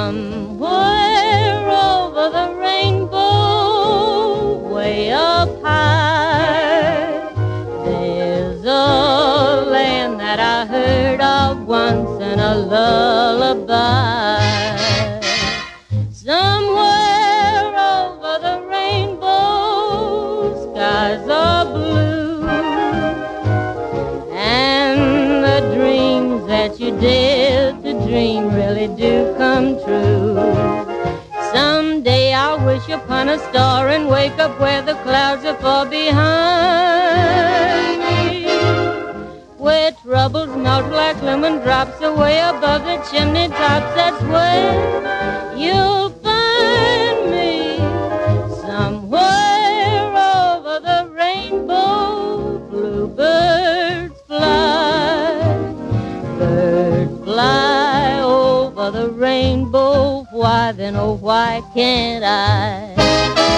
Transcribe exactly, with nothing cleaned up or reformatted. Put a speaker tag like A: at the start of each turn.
A: Somewhere over the rainbow, way up high, there's a land that I heard of once in a lullaby. Somewhere over the rainbow, skies are blue, and the dreams that you dare to dream really do come true. Someday I'll wish upon a star and wake up where the clouds are far behind me, where troubles melt like lemon drops away above the chimney tops. That's where you'll find me, somewhere over the rainbow. Bluebirds fly, birds fly over the rainbow. Why then, oh, why can't I?